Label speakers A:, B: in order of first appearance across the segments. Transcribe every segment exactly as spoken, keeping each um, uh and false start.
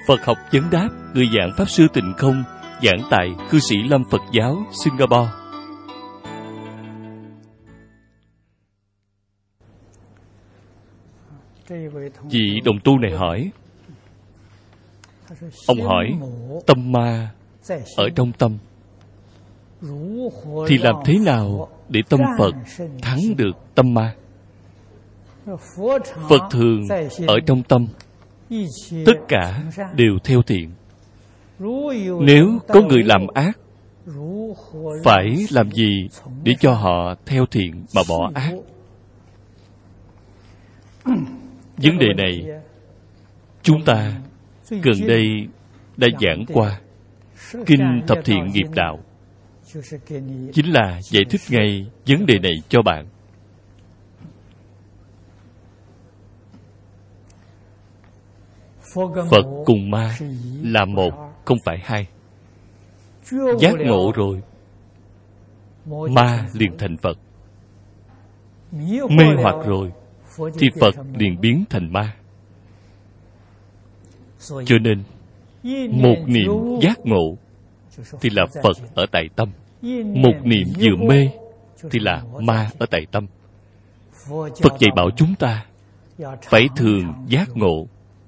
A: Phật học vấn đáp, người giảng Pháp Sư Tịnh Không, giảng tại Cư Sĩ Lâm Phật giáo, Singapore. Vị đồng tu này hỏi, ông hỏi, tâm ma ở trong tâm, thì làm thế nào để tâm Phật thắng được tâm ma? Phật thường ở trong tâm, tất cả đều theo thiện. Nếu có người làm ác, phải làm gì để cho họ theo thiện mà bỏ ác? Vấn đề này chúng ta gần đây đã giảng qua. Kinh Thập Thiện Nghiệp Đạo chính là giải thích ngay vấn đề này cho bạn. Phật cùng ma là một, không phải hai. Giác ngộ rồi, ma liền thành Phật. Mê hoặc rồi, thì Phật liền biến thành ma. Cho nên, một niệm giác ngộ thì là Phật ở tại tâm. Một niệm vừa mê thì là ma ở tại tâm. Phật dạy bảo chúng ta phải thường giác ngộ.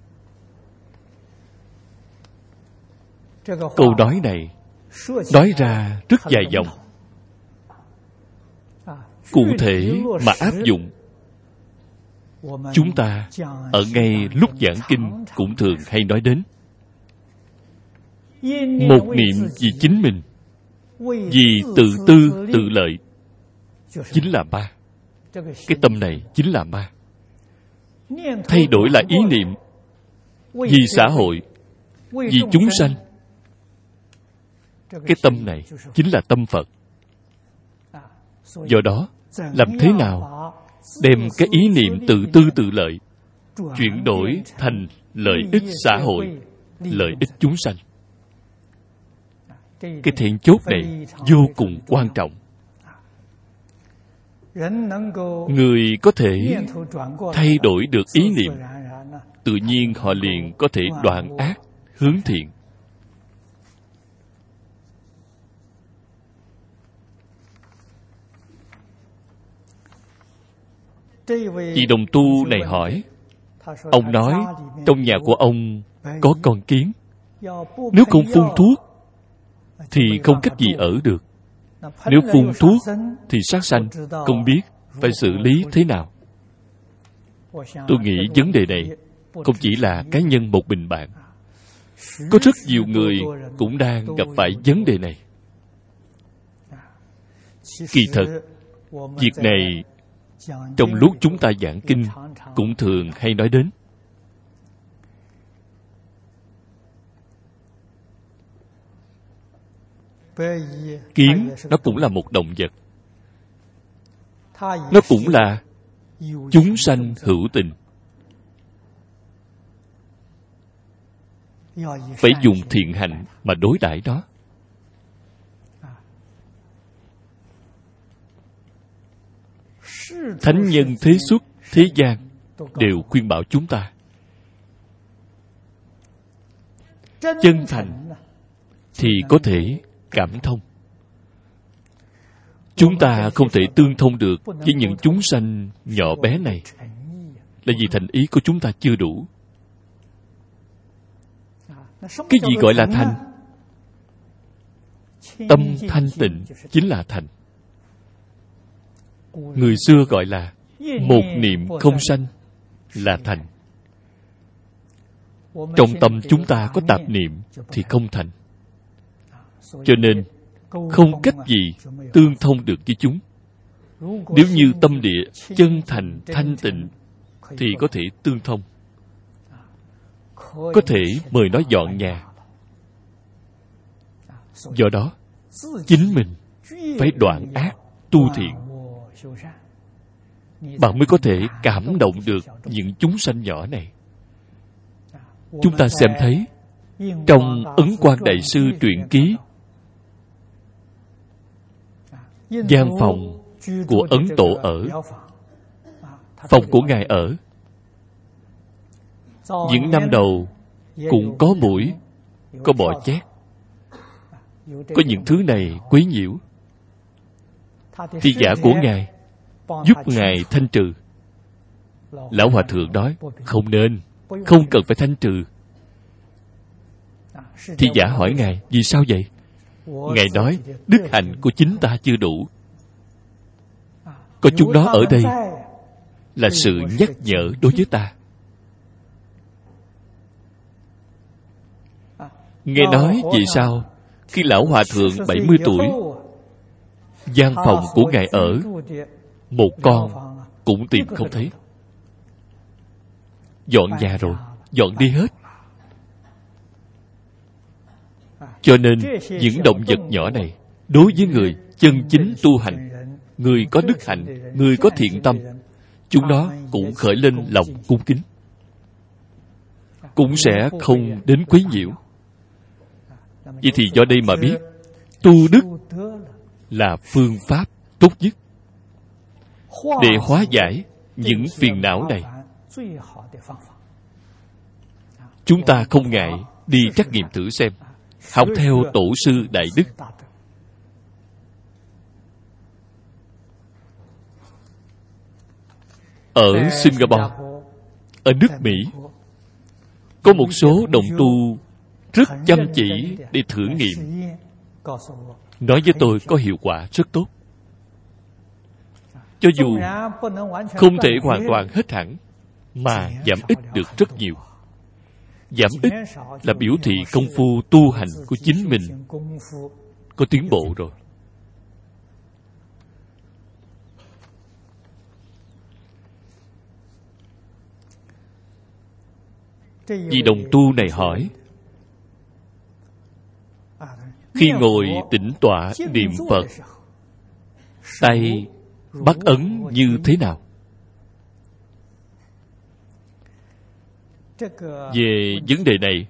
A: Câu nói này nói ra rất dài dòng. Cụ thể mà áp dụng, chúng ta ở ngay lúc giảng kinh cũng thường hay nói đến. Một niệm vì chính mình, vì tự tư tự lợi, chính là ma. Cái tâm này chính là ma. Thay đổi lại ý niệm vì xã hội, vì chúng sanh, cái tâm này chính là tâm Phật. Do đó, làm thế nào đem cái ý niệm tự tư tự lợi chuyển đổi thành lợi ích xã hội, lợi ích chúng sanh? Cái then chốt này vô cùng quan trọng. Người có thể thay đổi được ý niệm, tự nhiên họ liền có thể đoạn ác, hướng thiện. Vị đồng tu này hỏi, ông nói trong nhà của ông có con kiến, nếu không phun thuốc thì không cách gì ở được. Nếu phun thuốc thì sát sanh, không biết phải xử lý thế nào. Tôi nghĩ vấn đề này không chỉ là cá nhân một mình bạn. Có rất nhiều người cũng đang gặp phải vấn đề này. Kỳ thật, việc này trong lúc chúng ta giảng kinh cũng thường hay nói đến. Kiến nó cũng là một động vật, nó cũng là chúng sanh hữu tình. Phải dùng thiện hạnh mà đối đãi nó. Thánh nhân thế xuất thế gian đều khuyên bảo chúng ta chân thành thì có thể cảm thông. Chúng ta không thể tương thông được với những chúng sanh nhỏ bé này là vì thành ý của chúng ta chưa đủ. Cái gì gọi là thành? Tâm thanh tịnh chính là thành. Người xưa gọi là một niệm không sanh là thành. Trong tâm chúng ta có tạp niệm thì không thành. Cho nên không cách gì tương thông được với chúng. Nếu như tâm địa chân thành thanh tịnh thì có thể tương thông, có thể mời nó dọn nhà. Do đó, chính mình phải đoạn ác tu thiện, bạn mới có thể cảm động được những chúng sanh nhỏ này. Chúng ta xem thấy trong Ấn Quang Đại Sư truyện ký, gian phòng của Ấn Tổ ở, phòng của Ngài ở, những năm đầu cũng có muỗi, có bọ chét. Có những thứ này quấy nhiễu. Thì giả của Ngài giúp Ngài thanh trừ. Lão Hòa Thượng nói không nên, không cần phải thanh trừ. Thì giả hỏi Ngài vì sao vậy? Ngài nói đức hạnh của chính ta chưa đủ. Có chúng nó ở đây là sự nhắc nhở đối với ta. Nghe nói vì sao khi Lão Hòa Thượng bảy mươi tuổi, gian phòng của Ngài ở, một con cũng tìm không thấy. Dọn nhà rồi, dọn đi hết. Cho nên những động vật nhỏ này đối với người chân chính tu hành, người có đức hạnh, người có thiện tâm, chúng nó cũng khởi lên lòng cung kính, cũng sẽ không đến quấy nhiễu. Vậy thì do đây mà biết tu đức là phương pháp tốt nhất để hóa giải những phiền não này. Chúng ta không ngại đi trắc nghiệm thử xem, học theo tổ sư Đại Đức. Ở Singapore, ở nước Mỹ, có một số đồng tu rất chăm chỉ để thử nghiệm, nói với tôi có hiệu quả rất tốt. Cho dù không thể hoàn toàn hết hẳn, mà giảm ít được rất nhiều. Giảm ít là biểu thị công phu tu hành của chính mình có tiến bộ rồi. Vị đồng tu này hỏi, khi ngồi tĩnh tọa niệm Phật, tay bắt ấn như thế nào? Về vấn đề này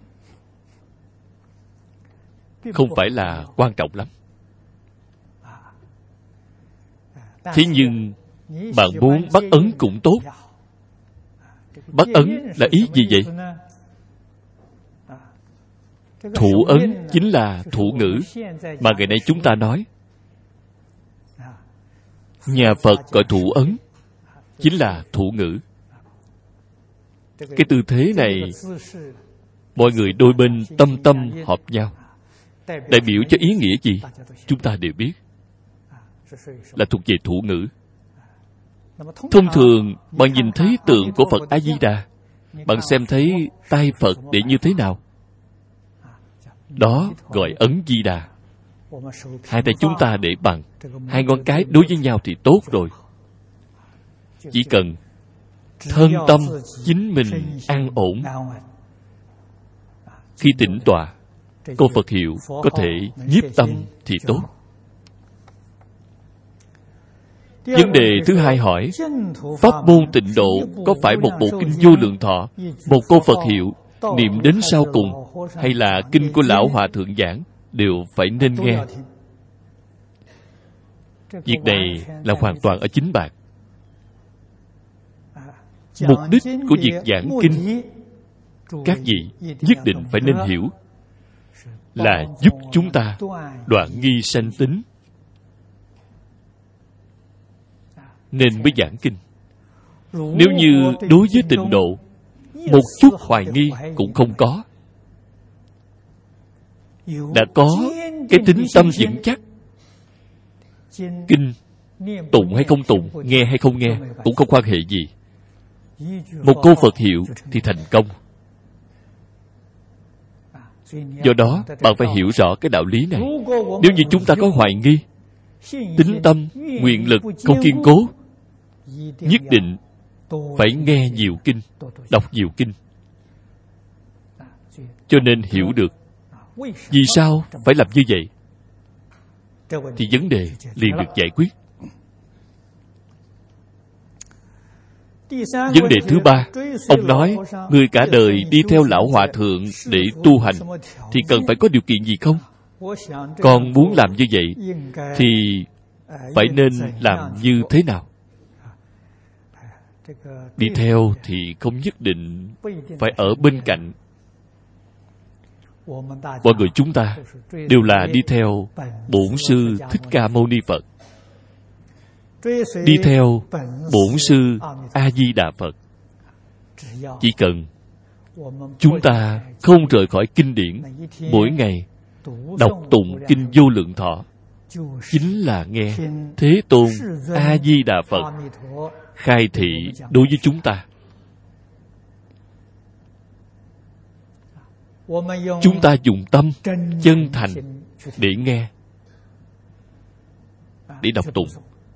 A: không phải là quan trọng lắm. Thế nhưng bạn muốn bắt ấn cũng tốt. Bắt ấn là ý gì vậy? Thủ ấn chính là thủ ngữ mà ngày nay chúng ta nói. Nhà Phật gọi thủ ấn chính là thủ ngữ. Cái tư thế này, mọi người đôi bên tâm tâm hợp nhau, đại biểu cho ý nghĩa gì chúng ta đều biết, là thuộc về thủ ngữ. Thông thường bạn nhìn thấy tượng của Phật A Di Đà, bạn xem thấy tay Phật để như thế nào? Đó gọi ấn Di Đà. Hai tay chúng ta để bằng, hai ngón cái đối với nhau thì tốt rồi. Chỉ cần thân tâm chính mình an ổn, khi tĩnh tọa, câu Phật hiệu có thể nhiếp tâm thì tốt. Vấn đề thứ hai hỏi, pháp môn tịnh độ có phải một bộ kinh Vô Lượng Thọ, một câu Phật hiệu niệm đến sau cùng, hay là kinh của Lão Hòa Thượng giảng đều phải nên nghe? Việc này là hoàn toàn ở chính bạn. Mục đích của việc giảng kinh, các vị nhất định phải nên hiểu, là giúp chúng ta đoạn nghi sanh tính, nên mới giảng kinh. Nếu như đối với tịnh độ một chút hoài nghi cũng không có, đã có cái tính tâm vững chắc, kinh tụng hay không tụng, nghe hay không nghe cũng không quan hệ gì. Một câu Phật hiệu thì thành công. Do đó bạn phải hiểu rõ cái đạo lý này. Nếu như chúng ta có hoài nghi, tính tâm, nguyện lực không kiên cố, nhất định phải nghe nhiều kinh, đọc nhiều kinh. Cho nên hiểu được vì sao phải làm như vậy, thì vấn đề liền được giải quyết. Vấn đề thứ ba, ông nói, người cả đời đi theo Lão Hòa Thượng để tu hành thì cần phải có điều kiện gì không? Còn muốn làm như vậy thì phải nên làm như thế nào? Đi theo thì không nhất định phải ở bên cạnh mọi người chúng ta đều là đi theo Bổn Sư Thích Ca Mâu Ni Phật, đi theo Bổn Sư A Di Đà Phật. Chỉ cần chúng ta không rời khỏi kinh điển, mỗi ngày đọc tụng kinh Vô Lượng Thọ, chính là nghe Thế Tôn A Di Đà Phật khai thị đối với chúng ta. Chúng ta dùng tâm chân thành để nghe, để đọc tụng,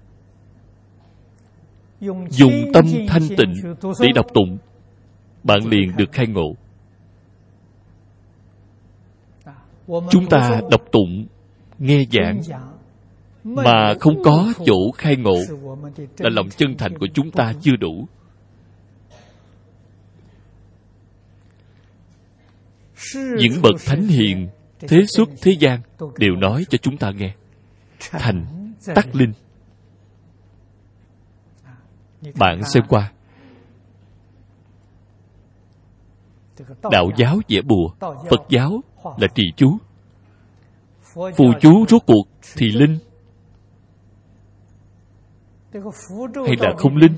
A: dùng tâm thanh tịnh để đọc tụng, bạn liền được khai ngộ. Chúng ta đọc tụng, nghe giảng mà không có chỗ khai ngộ, là lòng chân thành của chúng ta chưa đủ. Những bậc thánh hiền thế xuất thế gian đều nói cho chúng ta nghe: thành tắc linh. Bạn xem qua đạo giáo vẽ bùa, Phật giáo là trì chú, phù chú rốt cuộc thì linh hay là không linh?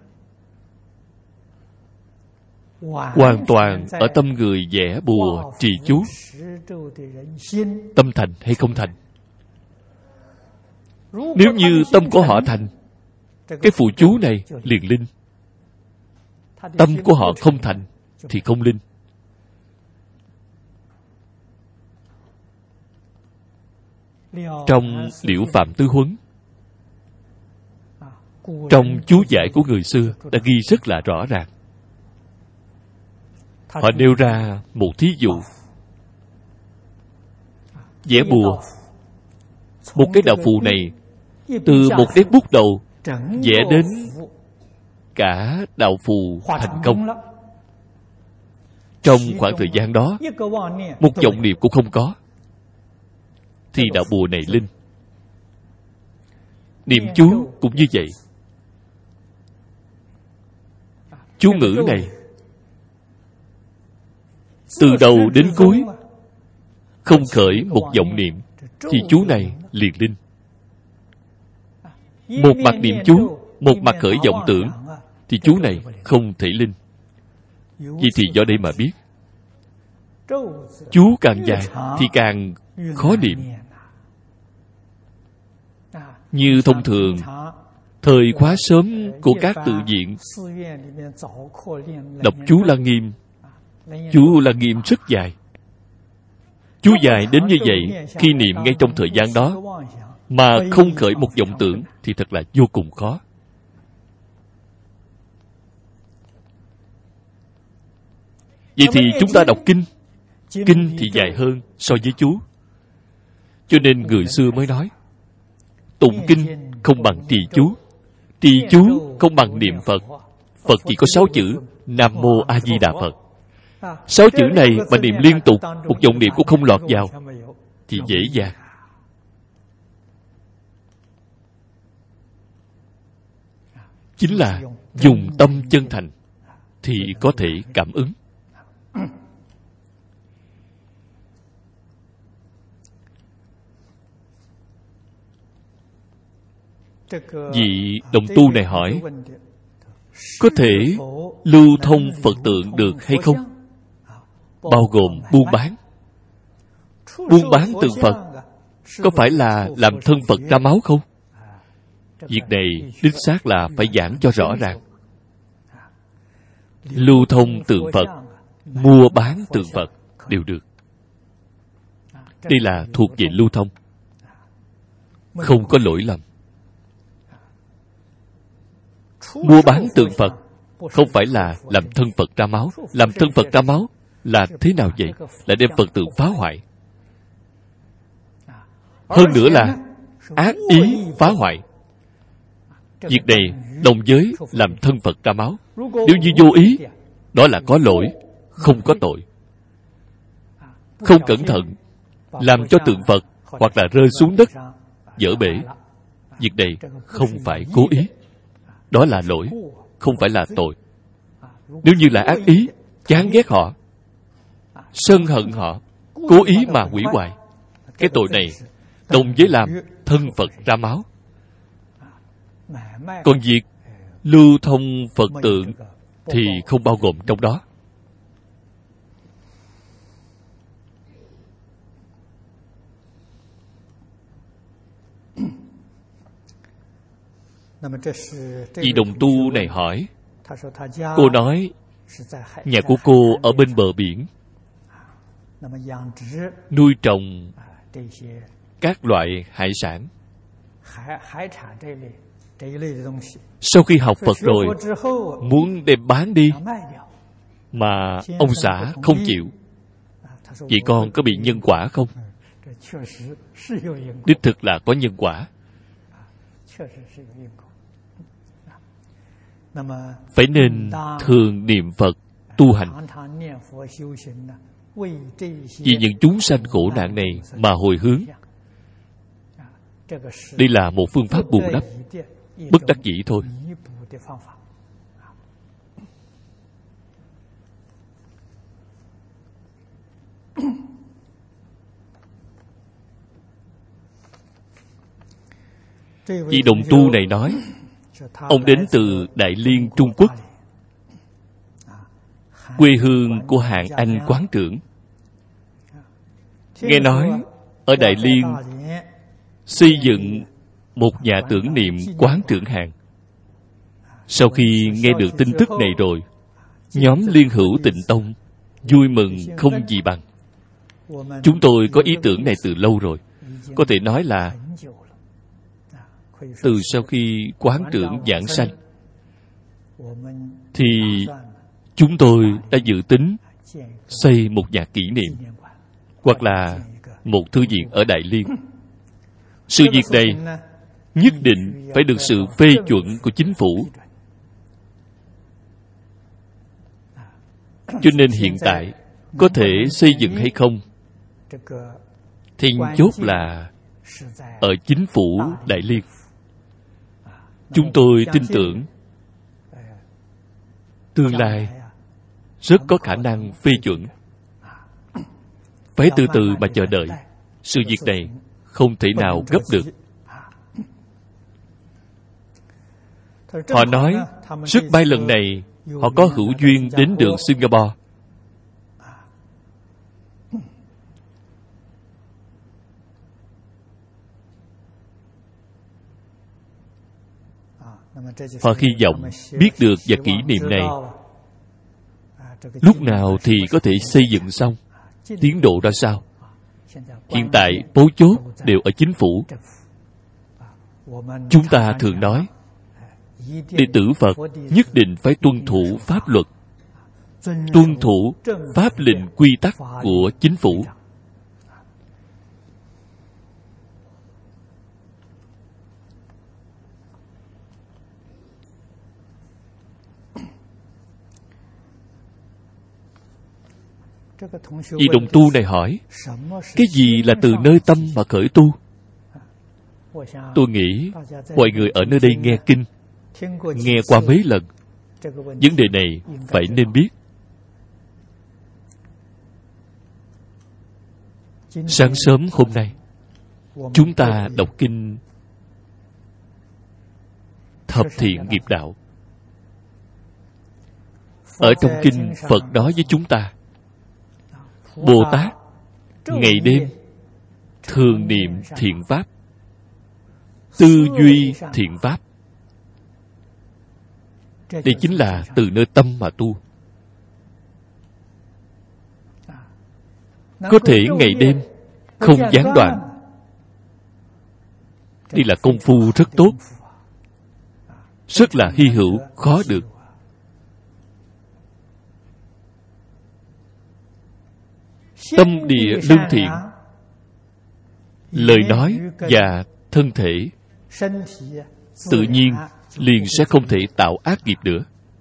A: Hoàn toàn ở tâm người vẽ bùa trì chú, tâm thành hay không thành. Nếu như tâm của họ thành, cái phù chú này liền linh. Tâm của họ không thành thì không linh. Trong Liễu Phạm Tứ Huấn, trong chú giải của người xưa đã ghi rất là rõ ràng. Họ nêu ra một thí dụ: vẽ bùa, một cái đạo phù này từ một nét bút đầu vẽ đến cả đạo phù thành công. Trong khoảng thời gian đó, một vọng niệm cũng không có, thì đạo bùa này linh. Niệm chú cũng như vậy. Chú ngữ này từ đầu đến cuối không khởi một vọng niệm, thì chú này liền linh. Một mặt niệm chú, một mặt khởi vọng tưởng, thì chú này không thể linh. Vậy thì do đây mà biết, chú càng dài thì càng khó niệm. Như thông thường, thời khóa sớm của các tự viện đọc chú Lăng Nghiêm, chú Lăng Nghiêm rất dài. Chú dài đến như vậy, khi niệm ngay trong thời gian đó mà không khởi một vọng tưởng thì thật là vô cùng khó. Vậy thì chúng ta đọc kinh, kinh thì dài hơn so với chú. Cho nên người xưa mới nói, tụng kinh không bằng trì chú, trì chú không bằng niệm Phật. Phật chỉ có sáu chữ Nam Mô A Di Đà Phật. Sáu chữ này mà niệm liên tục, một vọng niệm cũng không lọt vào, thì dễ dàng. Chính là dùng tâm chân thành thì có thể cảm ứng. Vị đồng tu này hỏi, có thể lưu thông Phật tượng được hay không? Bao gồm buôn bán. Buôn bán tượng Phật có phải là làm thân Phật ra máu không? Việc này đích xác là phải giảng cho rõ ràng. Lưu thông tượng Phật, mua bán tượng Phật đều được. Đây là thuộc về lưu thông, không có lỗi lầm. Mua bán tượng Phật không phải là làm thân Phật ra máu. Làm thân Phật ra máu là thế nào vậy? Là đem Phật tượng phá hoại. Hơn nữa là ác ý phá hoại. Việc này đồng giới làm thân Phật ra máu. Nếu như vô ý, đó là có lỗi, không có tội. Không cẩn thận làm cho tượng Phật hoặc là rơi xuống đất, vỡ bể. Việc này không phải cố ý, đó là lỗi, không phải là tội. Nếu như là ác ý, chán ghét họ, sân hận họ, cố ý mà hủy hoại. Cái tội này đồng với làm thân Phật ra máu. Còn việc lưu thông Phật tượng thì không bao gồm trong đó. Vị đồng tu này hỏi, cô nói nhà của cô ở bên bờ biển, nuôi trồng các loại hải sản. Sau khi học Phật rồi, muốn đem bán đi, mà ông xã không chịu. Vậy con có bị nhân quả không? Đích thực là có nhân quả. Phải nên thường niệm Phật tu hành, vì những chúng sanh khổ nạn này mà hồi hướng. Đây là một phương pháp bù đắp, bất đắc dĩ thôi. Vị đồng tu này nói, ông đến từ Đại Liên, Trung Quốc, quê hương của hạng Anh quán trưởng. Nghe nói ở Đại Liên xây dựng một nhà tưởng niệm quán trưởng Hạng. Sau khi nghe được tin tức này rồi, nhóm Liên Hữu Tịnh Tông vui mừng không gì bằng. Chúng tôi có ý tưởng này từ lâu rồi. Có thể nói là từ sau khi quán trưởng giảng sanh, thì chúng tôi đã dự tính xây một nhà kỷ niệm, hoặc là một thư viện ở Đại Liên. Sự việc này nhất định phải được sự phê chuẩn của chính phủ. Cho nên hiện tại có thể xây dựng hay không, then chốt là ở chính phủ Đại Liên. Chúng tôi tin tưởng tương lai rất có khả năng phê chuẩn. Phải từ từ mà chờ đợi. Sự việc này không thể nào gấp được. Họ nói rất may lần này họ có hữu duyên đến được Singapore. Họ hy vọng biết được và kỷ niệm này lúc nào thì có thể xây dựng xong, tiến độ ra sao. Hiện tại mấu chốt đều ở chính phủ. Chúng ta thường nói đệ tử Phật nhất định phải tuân thủ pháp luật, tuân thủ pháp lệnh quy tắc của chính phủ. Vị đồng tu này hỏi, cái gì là từ nơi tâm mà khởi tu? Tôi nghĩ mọi người ở nơi đây nghe kinh, nghe qua mấy lần, vấn đề này phải nên biết. Sáng sớm hôm nay, chúng ta đọc kinh Thập Thiện Nghiệp Đạo. Ở trong kinh, Phật nói với chúng ta, Bồ Tát ngày đêm thường niệm thiện pháp, tư duy thiện pháp. Đây chính là từ nơi tâm mà tu. Có thể ngày đêm không gián đoạn. Đây là công phu rất tốt, rất là hy hữu, khó được. Tâm địa lương thiện, lời nói và thân thể tự nhiên liền sẽ không thể tạo ác nghiệp nữa.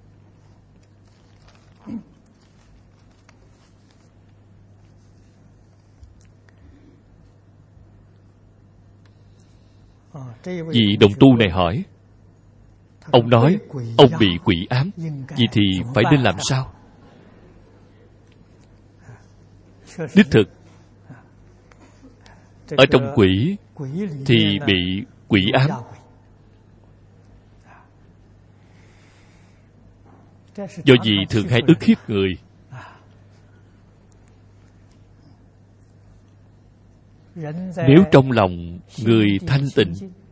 A: Vị đồng tu này hỏi, ông nói ông bị quỷ ám, vậy thì phải nên làm sao? Đích thực, ở trong quỷ thì bị quỷ ám. Do gì thường hay ức hiếp người. Nếu trong lòng người thanh tịnh,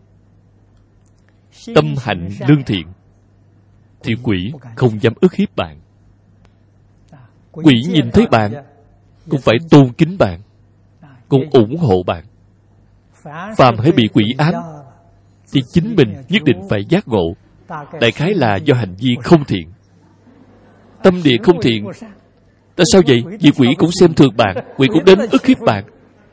A: tâm hạnh lương thiện, thì quỷ không dám ức hiếp bạn. Quỷ nhìn thấy bạn cũng phải tôn kính bạn, cũng ủng hộ bạn. Phàm hãy bị quỷ ám thì chính mình nhất định phải giác ngộ. Đại khái là do hành vi không thiện, tâm địa không thiện. Tại sao vậy? Vì quỷ cũng xem thường bạn, quỷ cũng đến ức hiếp bạn.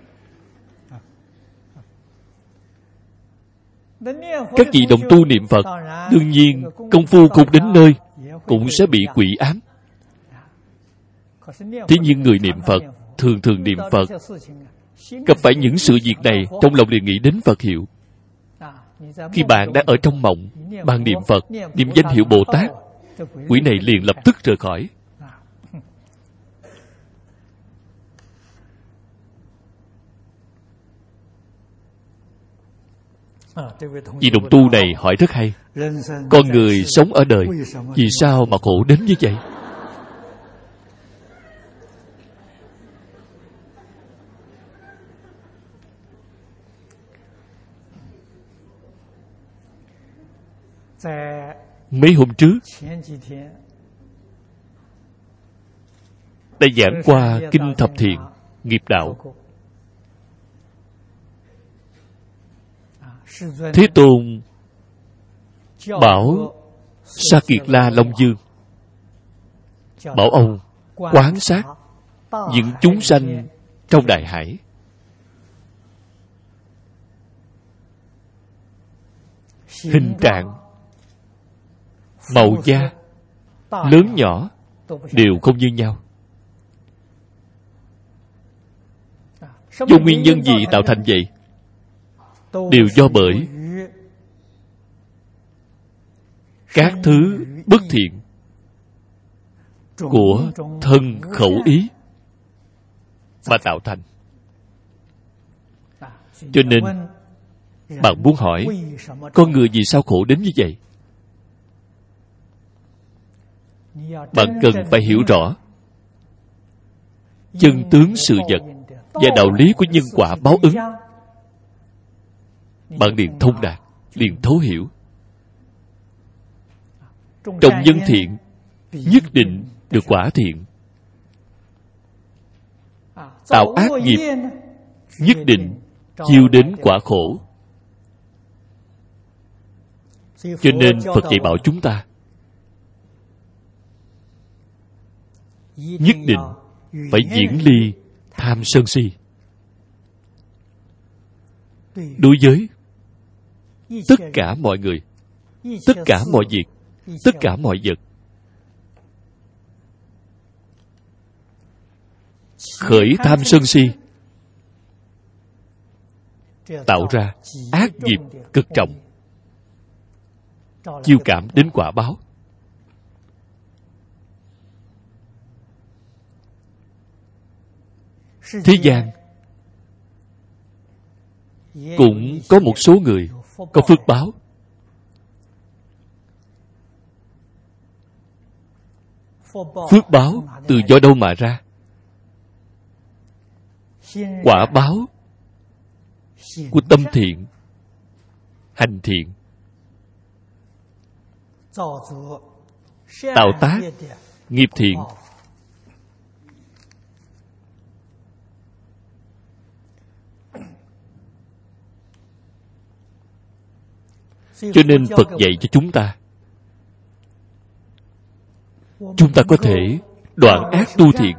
A: Các vị đồng tu niệm Phật, đương nhiên công phu không đến nơi cũng sẽ bị quỷ ám. Thế nhưng người niệm Phật thường thường niệm Phật, gặp phải những sự việc này, trong lòng liền nghĩ đến Phật hiệu. Khi bạn đang ở trong mộng, bạn niệm Phật, niệm danh hiệu Bồ Tát, quỷ này liền lập tức rời khỏi. Vị đồng tu này hỏi rất hay. Con người sống ở đời, vì sao mà khổ đến như vậy? Mấy hôm trước đã giảng qua Kinh Thập Thiện Nghiệp Đạo. Thế Tôn bảo Sa Kiệt La Long Dương, bảo ông quán sát những chúng sanh trong đại hải. Hình trạng, màu da, lớn nhỏ đều không như nhau. Do nguyên nhân gì tạo thành vậy? Đều do bởi các thứ bất thiện của thân khẩu ý mà tạo thành. Cho nên bạn muốn hỏi, con người vì sao khổ đến như vậy? Bạn cần phải hiểu rõ chân tướng sự vật và đạo lý của nhân quả báo ứng. Bạn liền thông đạt, liền thấu hiểu. Trồng nhân thiện nhất định được quả thiện, tạo ác nghiệp nhất định chiêu đến quả khổ. Cho nên Phật dạy bảo chúng ta nhất định phải diễn ly tham sân si. Đối với tất cả mọi người, tất cả mọi việc, tất cả mọi vật, khởi tham sân si tạo ra ác nghiệp cực trọng, chiêu cảm đến quả báo. Thế gian cũng có một số người có phước báo. Phước báo từ do đâu mà ra? Quả báo của tâm thiện, hành thiện, tạo tác nghiệp thiện. Cho nên Phật dạy cho chúng ta, chúng ta có thể đoạn ác tu thiện.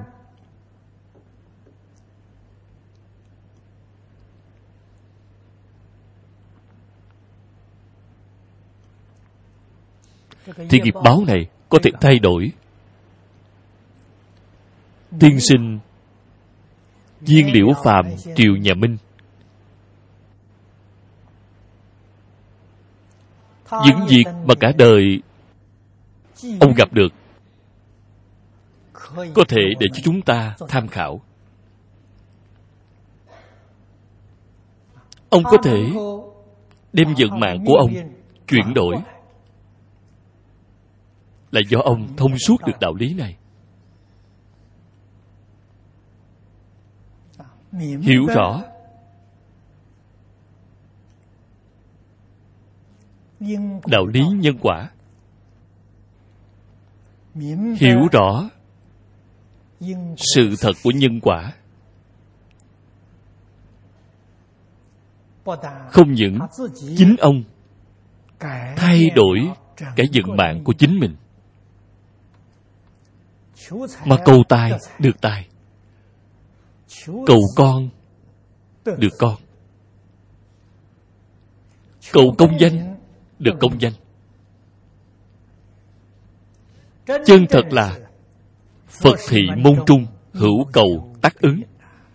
A: Thì nghiệp báo này có thể thay đổi. Tiên sinh Viên Liễu Phàm triều nhà Minh, những việc mà cả đời ông gặp được có thể để cho chúng ta tham khảo. ông có thể đem vận mạng của ông chuyển đổi, là do ông thông suốt được đạo lý này. Hiểu rõ đạo lý nhân quả, hiểu rõ sự thật của nhân quả, không những chính ông thay đổi cái vận mạng của chính mình, mà cầu tài được tài, cầu con được con, cầu công danh được công danh. Chân thật là Phật thị môn trung, hữu cầu tác ứng.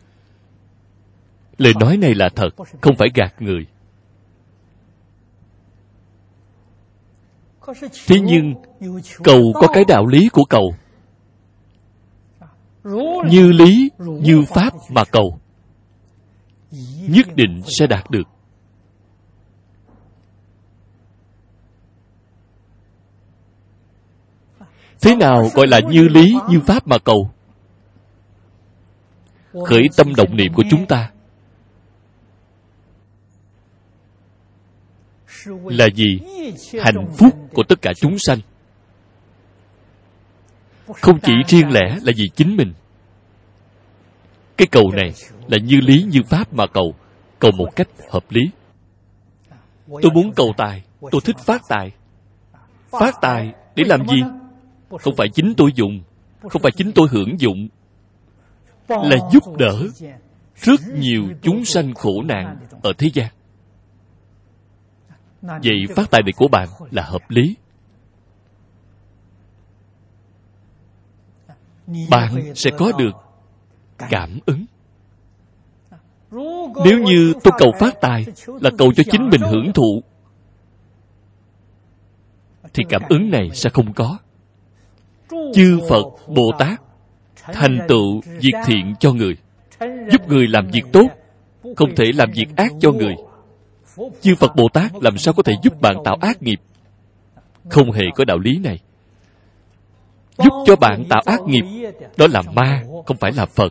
A: Lời nói này là thật, không phải gạt người. Thế nhưng cầu có cái đạo lý của cầu, như lý như pháp mà cầu, nhất định sẽ đạt được. Thế nào gọi là như lý như pháp mà cầu? Khởi tâm động niệm của chúng ta là gì? Hạnh phúc của tất cả chúng sanh. Không chỉ riêng lẻ là vì chính mình. Cái cầu này là như lý như pháp mà cầu, cầu một cách hợp lý. Tôi muốn cầu tài, tôi thích phát tài. Phát tài để làm gì? Không phải chính tôi dùng, không phải chính tôi hưởng dụng, là giúp đỡ rất nhiều chúng sanh khổ nạn ở thế gian. Vậy phát tài này của bạn là hợp lý. Bạn sẽ có được cảm ứng. Nếu như tôi cầu phát tài là cầu cho chính mình hưởng thụ, thì cảm ứng này sẽ không có. Chư Phật, Bồ Tát thành tựu việc thiện cho người, giúp người làm việc tốt, không thể làm việc ác cho người. Chư Phật Bồ Tát làm sao có thể giúp bạn tạo ác nghiệp? Không hề có đạo lý này. Giúp cho bạn tạo ác nghiệp, đó là ma, không phải là Phật.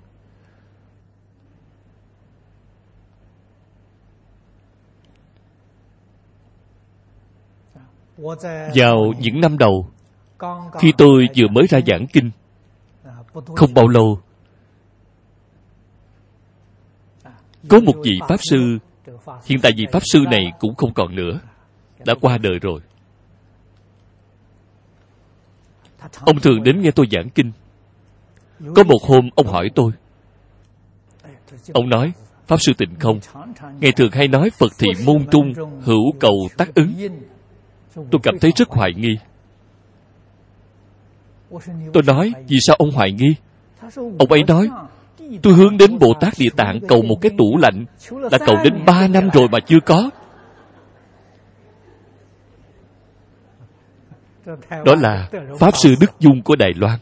A: Vào những năm đầu, khi tôi vừa mới ra giảng kinh, không bao lâu, có một vị Pháp Sư, hiện tại vị Pháp Sư này cũng không còn nữa, đã qua đời rồi. Ông thường đến nghe tôi giảng kinh. Có một hôm ông hỏi tôi, ông nói, Pháp Sư Tịnh Không, ngày thường hay nói Phật thị môn trung, hữu cầu tác ứng. Tôi cảm thấy rất hoài nghi. Tôi nói, vì sao ông hoài nghi? Ông ấy nói, tôi hướng đến Bồ Tát Địa Tạng cầu một cái tủ lạnh, đã cầu đến ba năm rồi mà chưa có. Đó là Pháp Sư Đức Dung của Đài Loan.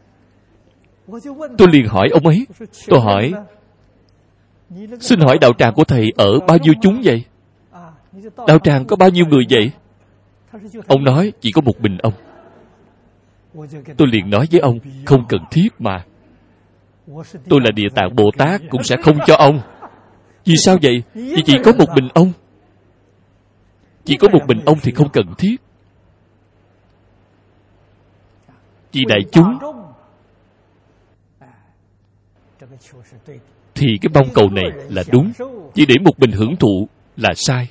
A: Tôi liền hỏi ông ấy, tôi hỏi, xin hỏi đạo tràng của thầy ở bao nhiêu chúng vậy? Đạo tràng có bao nhiêu người vậy? Ông nói, chỉ có một mình ông. Tôi liền nói với ông, không cần thiết mà. Tôi là Địa Tạng Bồ Tát cũng sẽ không cho ông. Vì sao vậy? Vì chỉ có một mình ông. Chỉ có một mình ông thì không cần thiết. Vì đại chúng thì cái mong cầu này là đúng. Chỉ để một mình hưởng thụ là sai.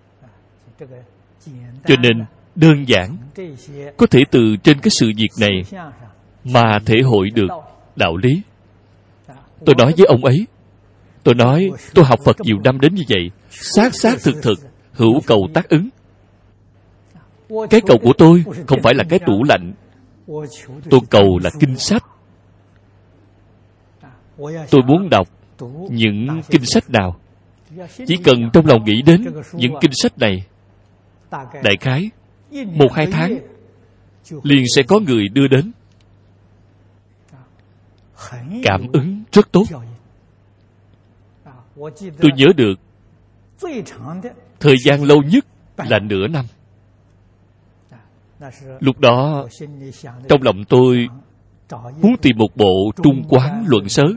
A: Cho nên đơn giản có thể từ trên cái sự việc này mà thể hội được đạo lý. Tôi nói với ông ấy, tôi nói tôi học Phật nhiều năm đến như vậy, xác xác thực thực hữu cầu tác ứng. Cái cầu của tôi không phải là cái tủ lạnh, tôi cầu là kinh sách. Tôi muốn đọc những kinh sách nào, chỉ cần trong lòng nghĩ đến những kinh sách này, đại khái một hai tháng liền sẽ có người đưa đến. Cảm ứng rất tốt. Tôi nhớ được Thời gian lâu nhất là nửa năm. Lúc đó, trong lòng tôi muốn tìm một bộ Trung Quán Luận Sớ.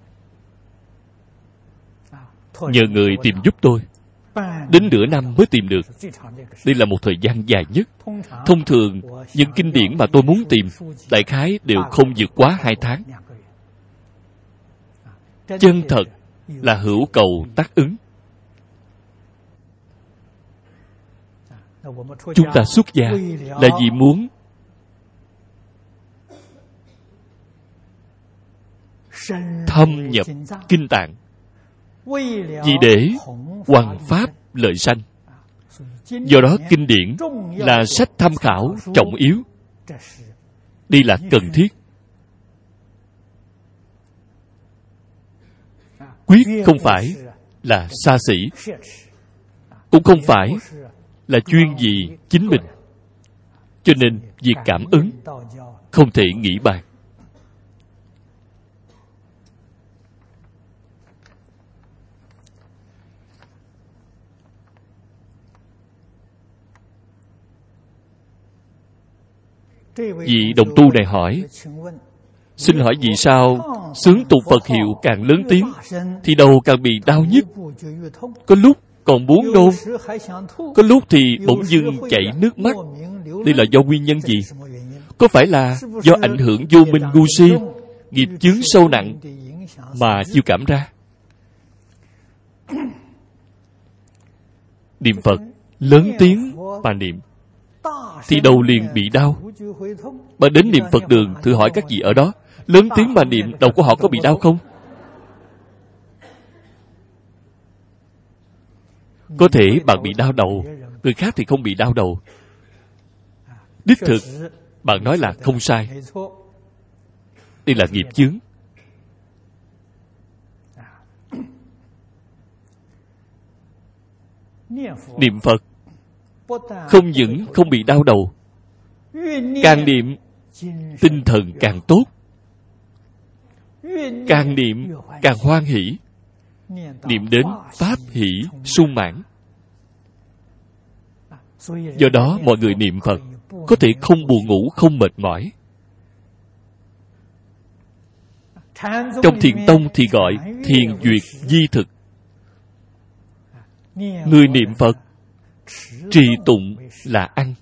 A: Nhờ người tìm giúp tôi. Đến nửa năm mới tìm được. Đây là một thời gian dài nhất. Thông thường, những kinh điển mà tôi muốn tìm, đại khái đều không vượt quá hai tháng. Chân thật là hữu cầu tác ứng. Chúng ta xuất gia là vì muốn thâm nhập kinh tạng, vì để hoằng pháp lợi sanh. Do đó kinh điển là sách tham khảo trọng yếu. Đây là cần thiết. Quyết không phải là xa xỉ, cũng không phải là chuyên vì chính mình. Cho nên việc cảm ứng không thể nghĩ bàn. Vị đồng tu này hỏi: xin hỏi vì sao xướng tụng Phật hiệu càng lớn tiếng thì đầu càng bị đau nhức? Có lúc còn muốn nôn, có lúc thì bỗng dưng chảy nước mắt. Đây là do nguyên nhân gì? Có phải là do ảnh hưởng vô minh ngu si, nghiệp chướng sâu nặng mà chiêu cảm ra? Niệm Phật lớn tiếng mà niệm thì đầu liền bị đau. Mà đến niệm Phật đường thử hỏi các vị ở đó, lớn tiếng mà niệm, đầu của họ có bị đau không? Có thể bạn bị đau đầu, người khác thì không bị đau đầu. Đích thực, bạn nói là không sai. Đây là nghiệp chướng. Niệm Phật không những không bị đau đầu, càng niệm tinh thần càng tốt, càng niệm càng hoan hỷ, niệm đến pháp hỷ sung mãn. Do đó mọi người niệm Phật có thể không buồn ngủ, không mệt mỏi. Trong Thiền Tông thì gọi thiền duyệt di thực. Người niệm Phật trì tụng là ăn.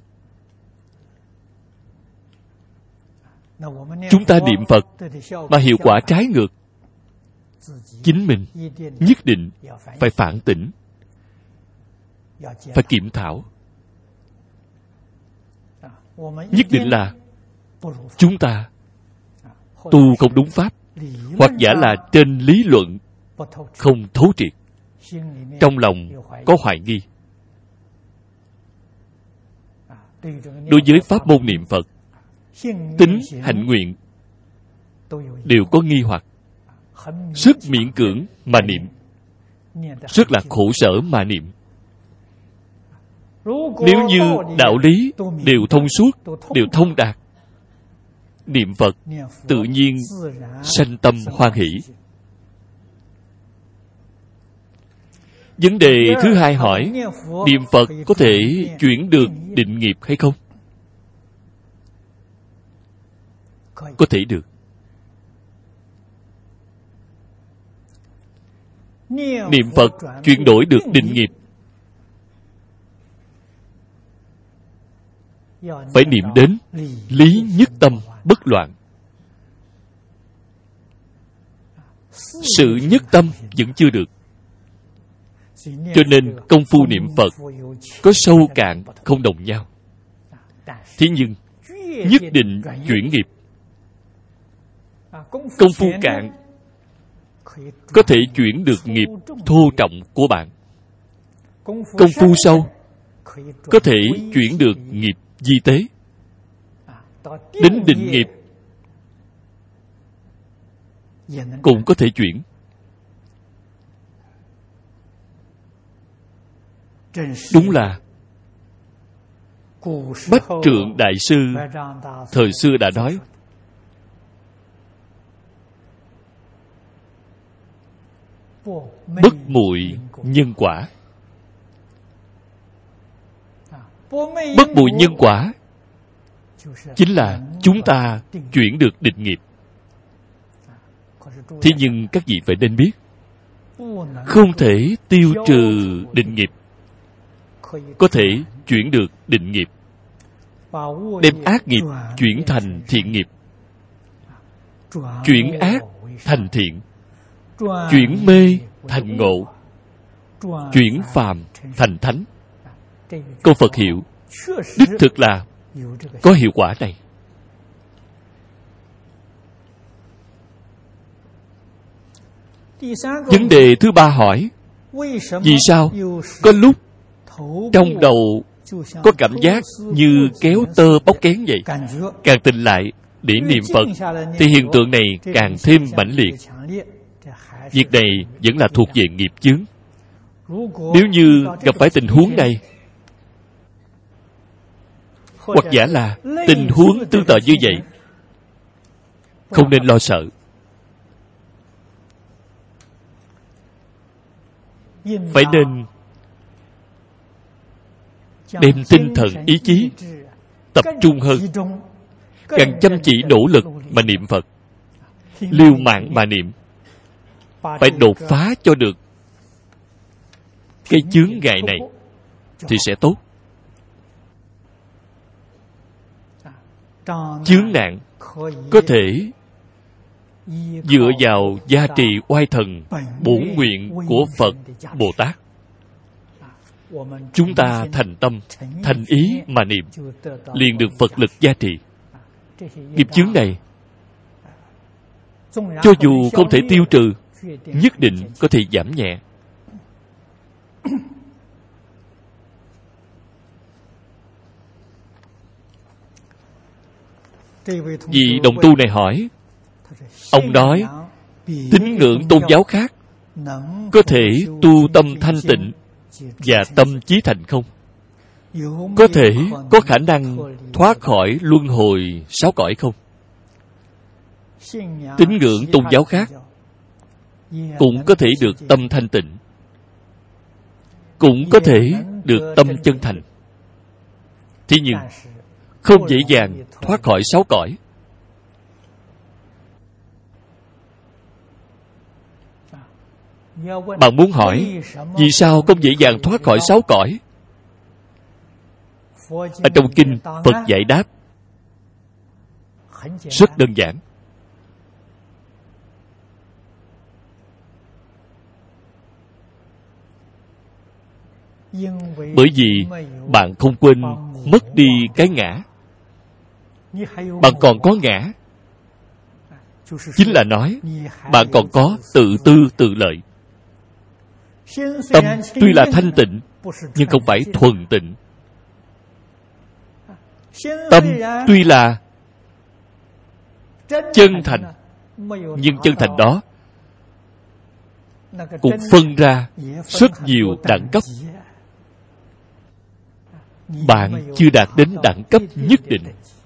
A: Chúng ta niệm Phật mà hiệu quả trái ngược, chính mình nhất định phải phản tỉnh, phải kiểm thảo. Nhất định là chúng ta tu không đúng pháp, hoặc giả là trên lý luận không thấu triệt, trong lòng có hoài nghi. Đối với pháp môn niệm Phật, tính hạnh nguyện đều có nghi hoặc. Rất miễn cưỡng mà niệm, rất là khổ sở mà niệm. Nếu như đạo lý đều thông suốt, đều thông đạt, niệm Phật tự nhiên sanh tâm hoan hỷ. Vấn đề thứ hai hỏi, niệm Phật có thể chuyển được định nghiệp hay không? Có thể được. Niệm Phật chuyển đổi được định nghiệp, phải niệm đến lý nhất tâm bất loạn. Sự nhất tâm vẫn chưa được. Cho nên công phu niệm Phật có sâu cạn không đồng nhau. Thế nhưng nhất định chuyển nghiệp. Công phu cạn có thể chuyển được nghiệp thô trọng của bạn. Công phu sâu có thể chuyển được nghiệp di tế. Đến định nghiệp cũng có thể chuyển. Đúng là Bách Trượng Đại Sư thời xưa đã nói, bất muội nhân quả. Bất bụi nhân quả chính là chúng ta chuyển được định nghiệp. Thế nhưng các vị phải nên biết, không thể tiêu trừ định nghiệp, có thể chuyển được định nghiệp, đem ác nghiệp chuyển thành thiện nghiệp, chuyển ác thành thiện, chuyển mê thành ngộ, chuyển phàm thành thánh. Câu Phật hiệu đích thực là có hiệu quả này. Vấn đề thứ ba hỏi, vì sao có lúc trong đầu có cảm giác như kéo tơ bóc kén vậy? Càng tỉnh lại để niệm Phật thì hiện tượng này càng thêm mãnh liệt. Việc này vẫn là thuộc về nghiệp chướng. Nếu như gặp phải tình huống này, hoặc giả là tình huống tương tự như vậy, không nên lo sợ. Phải nên đem tinh thần ý chí tập trung hơn, càng chăm chỉ nỗ lực mà niệm Phật, liều mạng mà niệm, phải đột phá cho được cái chướng ngại này thì sẽ tốt. Chướng nạn có thể dựa vào gia trì oai thần bổn nguyện của Phật Bồ Tát. Chúng ta thành tâm thành ý mà niệm, liền được Phật lực gia trì. Nghiệp chướng này cho dù không thể tiêu trừ, nhất định có thể giảm nhẹ. Vị đồng tu này hỏi, ông nói tín ngưỡng tôn giáo khác có thể tu tâm thanh tịnh và tâm chí thành không? Có thể có khả năng thoát khỏi luân hồi sáu cõi không? Tín ngưỡng tôn giáo khác cũng có thể được tâm thanh tịnh, cũng có thể được tâm chân thành. Thế nhưng không dễ dàng thoát khỏi sáu cõi. Bạn muốn hỏi vì sao không dễ dàng thoát khỏi sáu cõi? Ở trong kinh Phật giải đáp rất đơn giản. Bởi vì bạn không quên mất đi cái ngã. Bạn còn có ngã, chính là nói bạn còn có tự tư tự lợi. Tâm tuy là thanh tịnh, nhưng không phải thuần tịnh. Tâm tuy là chân thành, nhưng chân thành đó cũng phân ra rất nhiều đẳng cấp. Bạn chưa đạt đến đẳng cấp nhất định.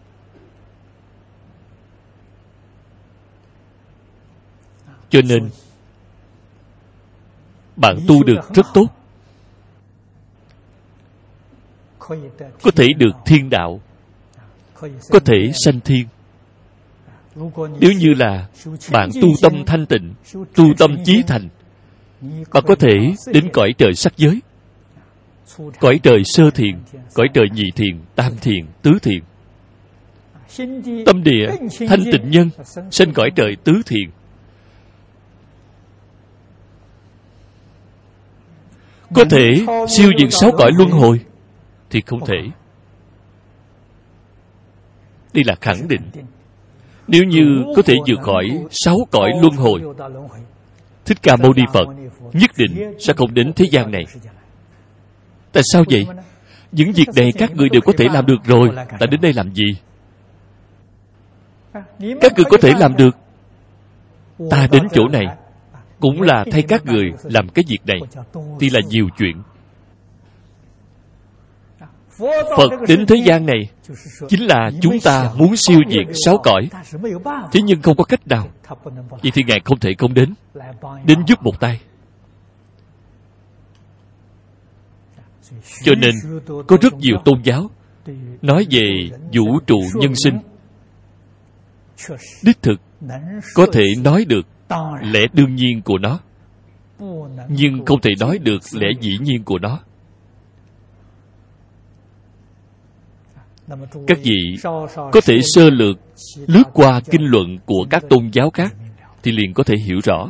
A: Cho nên bạn tu được rất tốt, có thể được thiên đạo, có thể sanh thiên. Nếu như là bạn tu tâm thanh tịnh, tu tâm chí thành, bạn có thể đến cõi trời sắc giới, cõi trời sơ thiền, cõi trời nhị thiền, tam thiền, tứ thiền. Tâm địa thanh tịnh nhân sanh cõi trời tứ thiền. Có thể siêu diệt sáu cõi luân hồi thì không thể. Đây là khẳng định. Nếu như có thể vượt khỏi sáu cõi luân hồi, Thích Ca Mâu Ni Phật nhất định sẽ không đến thế gian này. Tại sao vậy? Những việc này các người đều có thể làm được rồi, ta đến đây làm gì? Các người có thể làm được, ta đến chỗ này cũng là thay các người làm cái việc này, thì là nhiều chuyện. Phật đến thế gian này chính là chúng ta muốn siêu diệt sáu cõi, thế nhưng không có cách nào. Vậy thì Ngài không thể không đến, đến giúp một tay. Cho nên có rất nhiều tôn giáo nói về vũ trụ nhân sinh. Đích thực có thể nói được lẽ đương nhiên của nó, nhưng không thể nói được lẽ dĩ nhiên của nó. Các vị có thể sơ lược lướt qua kinh luận của các tôn giáo khác thì liền có thể hiểu rõ.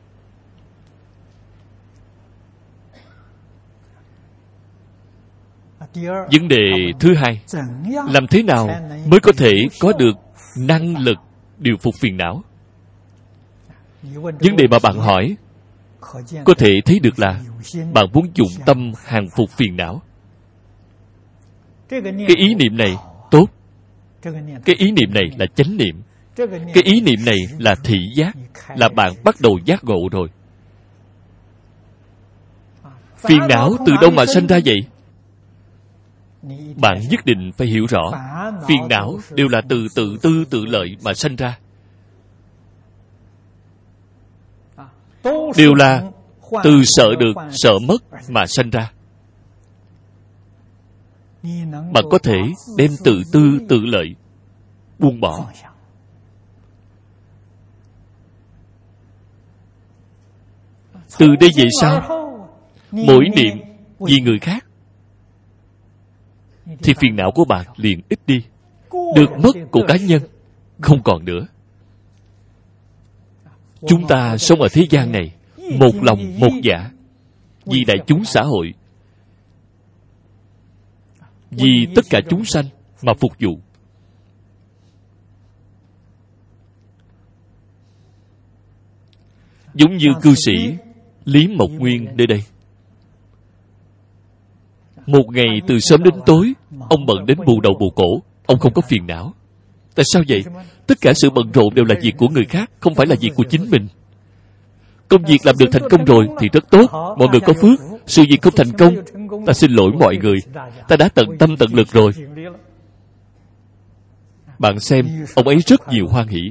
A: Vấn đề thứ hai, làm thế nào mới có thể có được năng lực điều phục phiền não? Vấn đề mà bạn hỏi có thể thấy được là bạn muốn dụng tâm hàng phục phiền não. Cái ý niệm này tốt. Cái ý niệm này là chánh niệm. Cái ý niệm này là thị giác, là bạn bắt đầu giác ngộ rồi. Phiền não từ đâu mà sanh ra vậy? Bạn nhất định phải hiểu rõ, phiền não đều là từ tự tư tự lợi mà sanh ra. Đều là từ sợ được, sợ mất mà sanh ra. Bạn có thể đem tự tư tự lợi buông bỏ. Từ đây về sau, mỗi niệm vì người khác thì phiền não của bạn liền ít đi. Được mất của cá nhân không còn nữa. Chúng ta sống ở thế gian này một lòng một dạ, vì đại chúng xã hội, vì tất cả chúng sanh mà phục vụ. Giống như cư sĩ Lý Mộc Nguyên nơi đây, một ngày từ sớm đến tối, ông bận đến bù đầu bù cổ. Ông không có phiền não. Tại sao vậy? Tất cả sự bận rộn đều là việc của người khác, không phải là việc của chính mình. Công việc làm được thành công rồi thì rất tốt, mọi người có phước. Sự việc không thành công, ta xin lỗi mọi người, ta đã tận tâm tận lực rồi. Bạn xem, ông ấy rất nhiều hoan hỷ.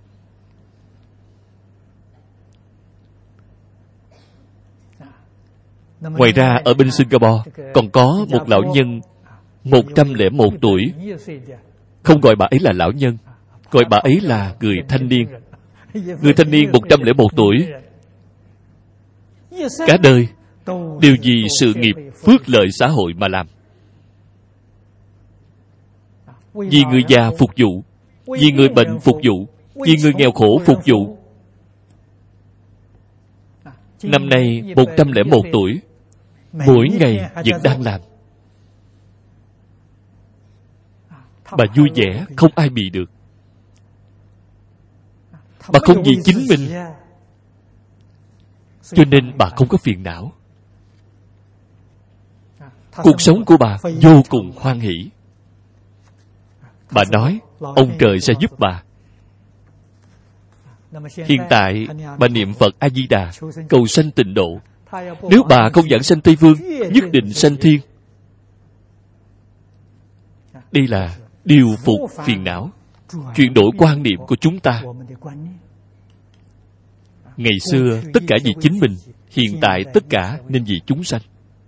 A: Ngoài ra, ở bên Singapore còn có một lão nhân một trăm lẻ một tuổi. Không gọi bà ấy là lão nhân, gọi bà ấy là người thanh niên. Người thanh niên một trăm lẻ một tuổi, cả đời đều vì sự nghiệp phước lợi xã hội mà làm. Vì người già phục vụ, vì người bệnh phục vụ, vì người nghèo khổ phục vụ. Năm nay một trăm lẻ một tuổi, mỗi ngày vẫn đang làm. Bà vui vẻ, không ai bị được. Bà không vì chính mình, cho nên bà không có phiền não. Cuộc sống của bà vô cùng hoan hỷ. Bà nói ông trời sẽ giúp bà. Hiện tại bà niệm Phật A Di Đà cầu sanh tịnh độ. Nếu bà không giảng sanh Tây Phương, nhất định sanh thiên. Đây là điều phục phiền não, chuyển đổi quan niệm của chúng ta. Ngày xưa tất cả vì chính mình, hiện tại tất cả nên vì chúng sanh.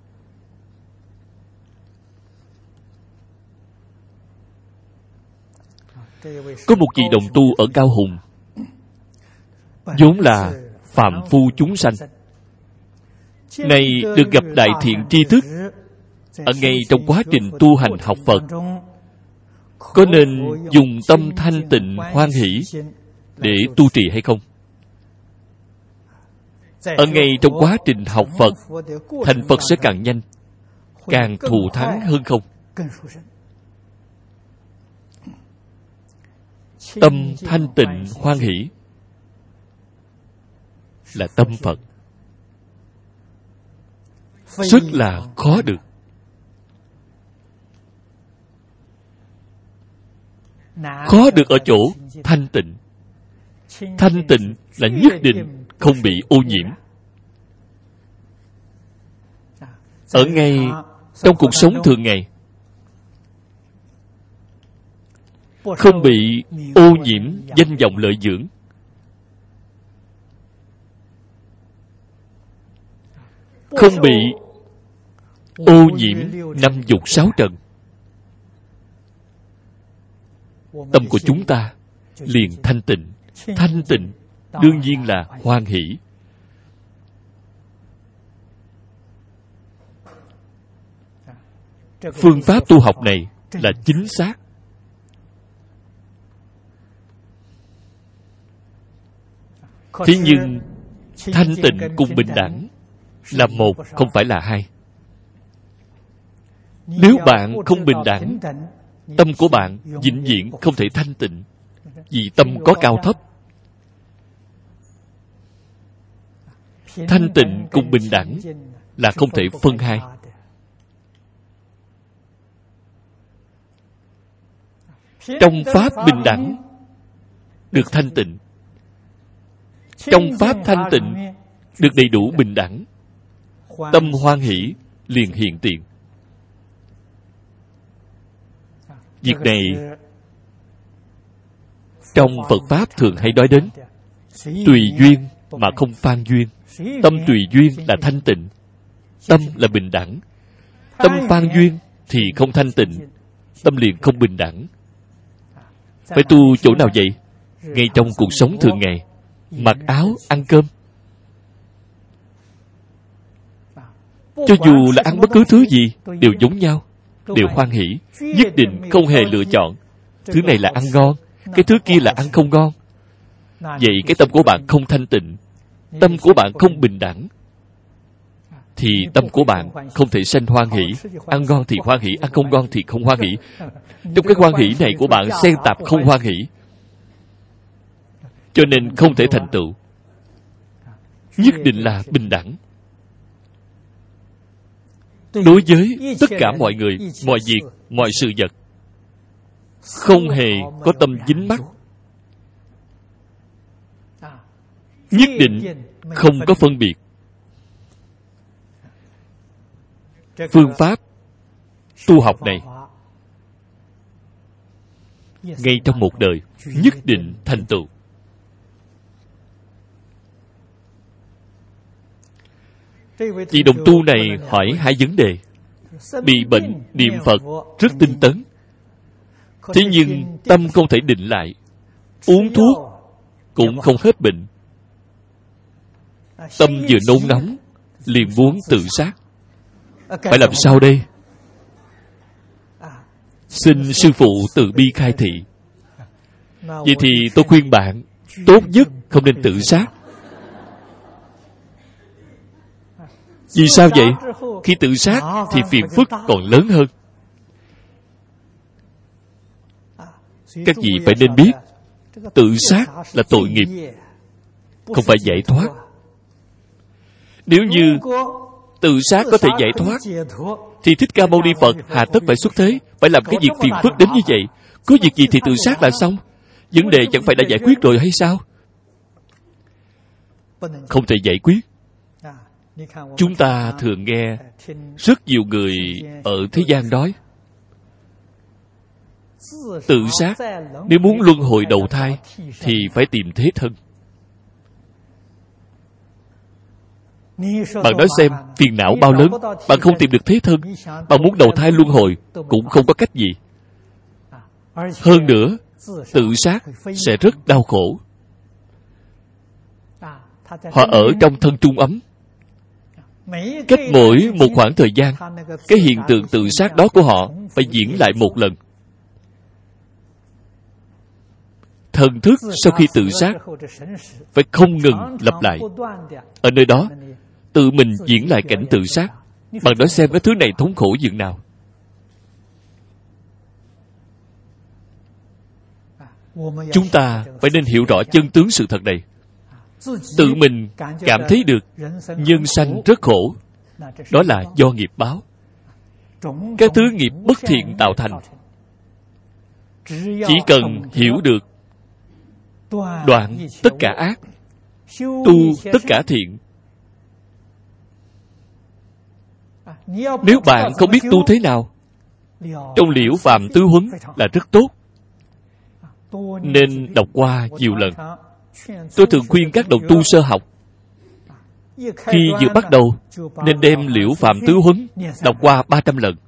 A: Có một vị đồng tu ở Cao Hùng, vốn là phàm phu chúng sanh, nay được gặp đại thiện tri thức. Ở ngay trong quá trình tu hành học Phật, có nên dùng tâm thanh tịnh hoan hỷ để tu trì hay không? Ở ngay trong quá trình học Phật, thành Phật sẽ càng nhanh, càng thù thắng hơn không? Tâm thanh tịnh hoan hỷ là tâm Phật, rất là khó được. Khó được ở chỗ thanh tịnh. Thanh tịnh là nhất định không bị ô nhiễm. Ở ngay trong cuộc sống thường ngày, không bị ô nhiễm danh vọng lợi dưỡng. Không bị ô nhiễm năm dục sáu trần, tâm của chúng ta liền thanh tịnh. Thanh tịnh đương nhiên là hoan hỷ. Phương pháp tu học này là chính xác. Thế nhưng thanh tịnh cùng bình đẳng là một, không phải là hai. Nếu bạn không bình đẳng, tâm của bạn vĩnh viễn không thể thanh tịnh, vì tâm có cao thấp. Thanh tịnh cùng bình đẳng là không thể phân hai. Trong pháp bình đẳng được thanh tịnh, trong pháp thanh tịnh được đầy đủ bình đẳng, tâm hoan hỷ liền hiện tiền. Việc này trong Phật Pháp thường hay nói đến tùy duyên mà không phan duyên. Tâm tùy duyên là thanh tịnh, tâm là bình đẳng. Tâm phan duyên thì không thanh tịnh, tâm liền không bình đẳng. Phải tu chỗ nào vậy? Ngay trong cuộc sống thường ngày, mặc áo, ăn cơm. Cho dù là ăn bất cứ thứ gì đều giống nhau, đều hoan hỷ, nhất định không hề lựa chọn thứ này là ăn ngon, cái thứ kia là ăn không ngon. Vậy cái tâm của bạn không thanh tịnh, tâm của bạn không bình đẳng, thì tâm của bạn không thể sanh hoan hỷ. Ăn ngon thì hoan hỷ, ăn không ngon thì không hoan hỷ. Trong cái hoan hỷ này của bạn xen tạp không hoan hỷ, cho nên không thể thành tựu. Nhất định là bình đẳng. Đối với tất cả mọi người, mọi việc, mọi sự vật, không hề có tâm dính mắc, nhất định không có phân biệt. Phương pháp tu học này ngay trong một đời nhất định thành tựu. Vị đồng tu này hỏi hai vấn đề. Bị bệnh, niệm Phật rất tinh tấn, thế nhưng tâm không thể định lại. Uống thuốc cũng không hết bệnh, tâm vừa nôn nóng liền muốn tự sát. Phải làm sao đây? Xin sư phụ từ bi khai thị. Vậy thì tôi khuyên bạn tốt nhất không nên tự sát. Vì sao vậy? Khi tự sát thì phiền phức còn lớn hơn. Các vị phải nên biết, tự sát là tội nghiệp, không phải giải thoát. Nếu như tự sát có thể giải thoát, thì Thích Ca Mâu Ni Phật hà tất phải xuất thế, phải làm cái việc phiền phức đến như vậy. Có việc gì thì tự sát là xong, vấn đề chẳng phải đã giải quyết rồi hay sao? Không thể giải quyết. Chúng ta thường nghe rất nhiều người ở thế gian nói, tự sát nếu muốn luân hồi đầu thai thì phải tìm thế thân. Bạn nói xem, phiền não bao lớn, bạn không tìm được thế thân, bạn muốn đầu thai luân hồi cũng không có cách gì. Hơn nữa, tự sát sẽ rất đau khổ. Họ ở trong thân trung ấm, cách mỗi một khoảng thời gian, cái hiện tượng tự sát đó của họ phải diễn lại một lần. Thần thức sau khi tự sát phải không ngừng lặp lại. Ở nơi đó tự mình diễn lại cảnh tự sát. Bạn nói xem cái thứ này thống khổ dường nào. Chúng ta phải nên hiểu rõ chân tướng sự thật này. Tự mình cảm thấy được nhân sanh rất khổ, đó là do nghiệp báo. Các thứ nghiệp bất thiện tạo thành. Chỉ cần hiểu được đoạn tất cả ác, tu tất cả thiện. Nếu bạn không biết tu thế nào, trong Liễu Phàm Tứ Huấn là rất tốt, nên đọc qua nhiều lần. Tôi thường khuyên các đồng tu sơ học Khi vừa bắt đầu nên đem Liễu Phạm Tứ Huấn đọc qua ba trăm lần.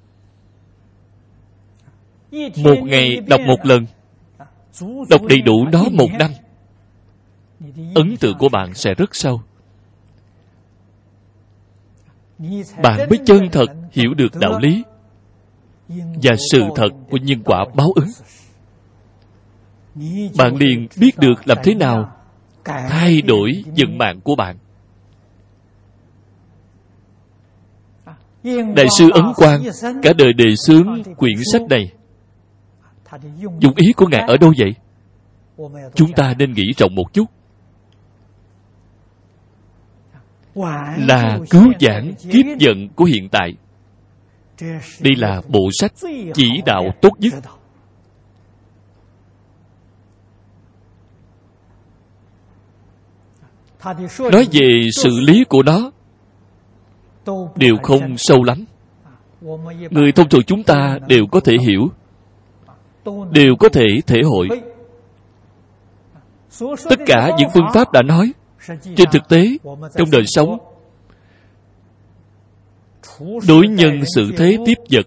A: Một ngày đọc một lần, đọc đầy đủ nó một năm, ấn tượng của bạn sẽ rất sâu. Bạn mới chân thật hiểu được đạo lý và sự thật của nhân quả báo ứng. Bạn liền biết được làm thế nào thay đổi vận mạng của bạn. Đại sư Ấn Quang cả đời đề xướng quyển sách này. Dụng ý của Ngài ở đâu vậy? Chúng ta nên nghĩ rộng một chút. Là cứu vãn kiếp vận của hiện tại. Đây là bộ sách chỉ đạo tốt nhất. Nói về xử lý của nó đều không sâu lắm. Người thông thường chúng ta đều có thể hiểu, đều có thể thể hội. Tất cả những phương pháp đã nói, trên thực tế, trong đời sống, đối nhân xử thế tiếp vật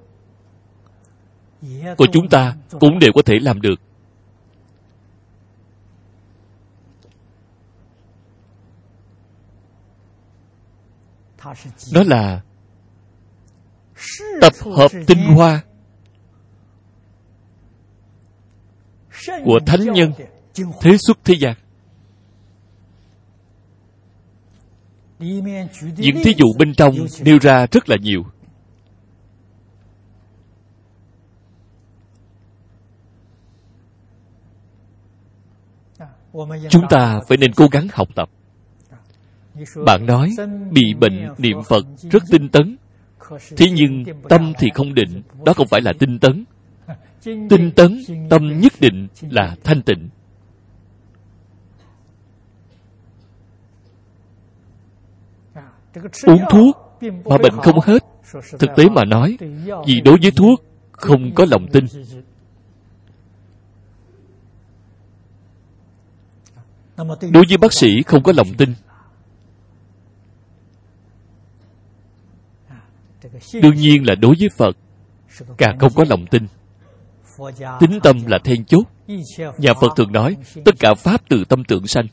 A: của chúng ta cũng đều có thể làm được. Đó là tập hợp tinh hoa của thánh nhân thế xuất thế gian. Những thí dụ bên trong nêu ra rất là nhiều. Chúng ta phải nên cố gắng học tập. Bạn nói bị bệnh niệm Phật rất tinh tấn, thế nhưng tâm thì không định, đó không phải là tinh tấn. Tinh tấn, tâm nhất định là thanh tịnh. Uống thuốc mà bệnh không hết, thực tế mà nói, vì đối với thuốc không có lòng tin. Đối với bác sĩ không có lòng tin. Đương nhiên là đối với Phật càng không có lòng tin. Tín tâm là then chốt. Nhà Phật thường nói tất cả pháp từ tâm tưởng sanh.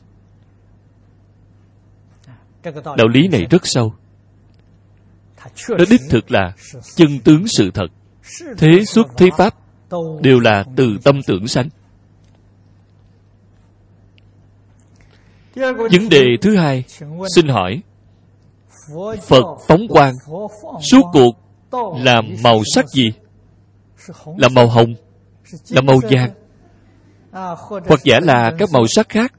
A: Đạo lý này rất sâu. Nó đích thực là chân tướng sự thật. Thế xuất thế pháp đều là từ tâm tưởng sanh. Vấn đề thứ hai, xin hỏi, Phật phóng quang suốt cuộc là màu sắc gì? Là màu hồng, là màu vàng, hoặc giả là các màu sắc khác.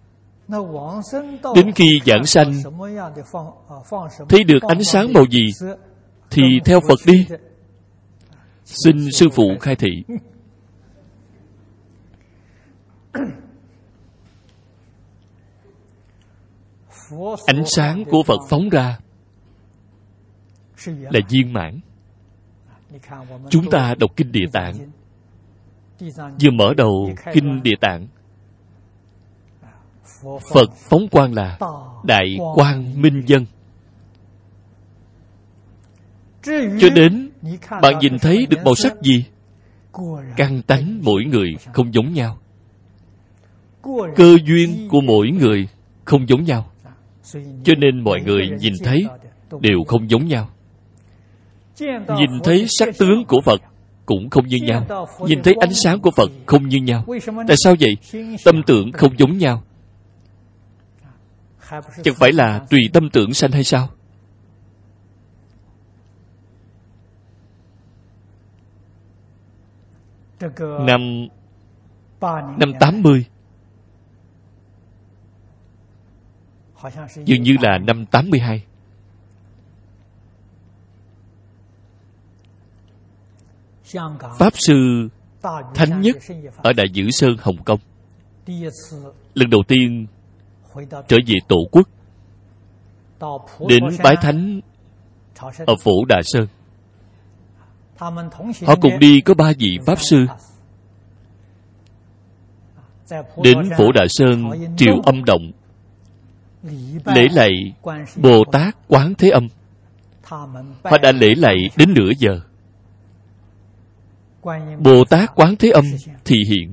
A: Đến khi giảng sanh thấy được ánh sáng màu gì thì theo Phật đi. Xin sư phụ khai thị. Ánh sáng của Phật phóng ra là viên mãn. Chúng ta đọc Kinh Địa Tạng, vừa mở đầu Kinh Địa Tạng, Phật phóng quang là Đại Quang Minh Dân. Cho đến bạn nhìn thấy được màu sắc gì? Căn tánh mỗi người không giống nhau, cơ duyên của mỗi người không giống nhau, cho nên mọi người nhìn thấy đều không giống nhau. Nhìn thấy sắc tướng của Phật cũng không như nhau, nhìn thấy ánh sáng của Phật không như nhau. Tại sao vậy? Tâm tưởng không giống nhau. Chẳng phải là tùy tâm tưởng sanh hay sao? Năm Năm tám mươi, dường như là năm tám mươi hai, Pháp Sư Thánh Nhất ở Đại Dữ Sơn, Hồng Kông lần đầu tiên trở về Tổ quốc, đến bái thánh ở Phổ Đà Sơn. Họ cùng đi có ba vị Pháp Sư. Đến Phổ Đà Sơn, triều âm động, lễ lạy Bồ Tát Quán Thế Âm. Họ đã lễ lạy đến nửa giờ. Bồ Tát Quán Thế Âm thị hiện.